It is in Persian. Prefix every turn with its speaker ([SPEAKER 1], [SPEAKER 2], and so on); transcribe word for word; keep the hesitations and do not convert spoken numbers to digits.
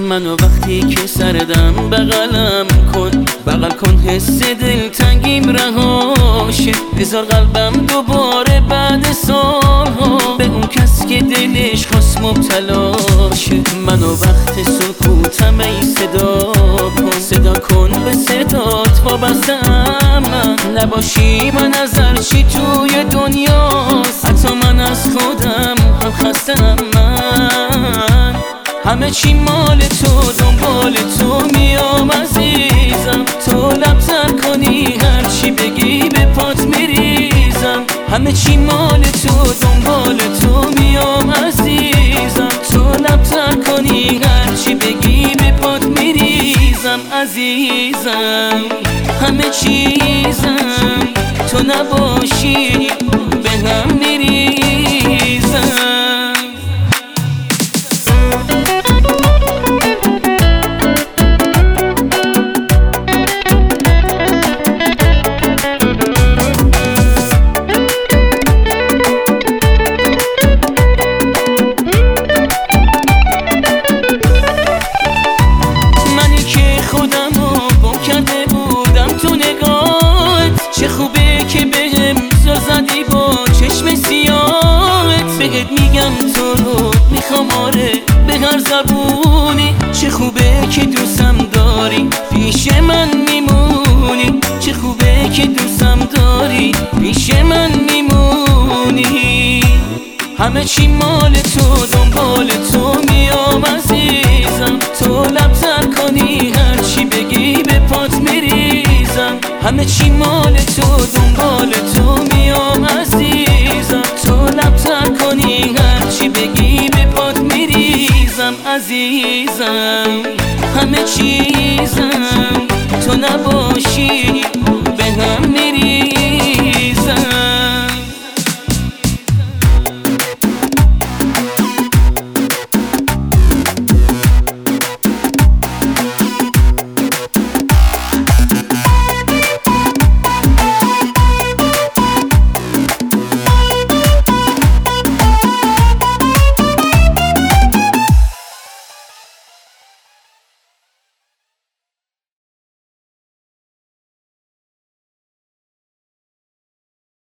[SPEAKER 1] منو وقتی که سردم بغلم کن، بغل کن حس دلتنگیم رهاشه. بذار قلبم دوباره بعد سالها به اون کس که دلش خواست مبتلا شه. منو وقت سکوتم ای صدا کن، صدا کن به صدات وابسته‌ام من. نباشی من از هرچی توی دنیاست، حتی من از خودم هم خسته‌ام من. همه چی مال تو، دنبال تو میام عزیزم. تو لب‌تر کنی هرچی بگی به پات میریزم. همه چی مال تو، دنبال تو میام عزیزم. تو لب‌تر کنی هرچی بگی به پات میریزم عزیزم. همه چیزم تو نباشی به هم میریزم. چه خوبه که بهم زل زدی با چشم سیاهت. بهت میگم تو رو میخوام آره به هر زبونی. چه خوبه که دوستم داری پیش من میمونی. چه خوبه که دوستم داری پیش من میمونی. همه چی مال تو، دنبال تو میام عزیزم. تو لب‌تر کنی هرچی بگی به پات میریزم. همه چی مال تو، دنبال تو میام عزیزم. تو لب‌تر کنی هرچی بگی به پات میریزم عزیزم. همه چی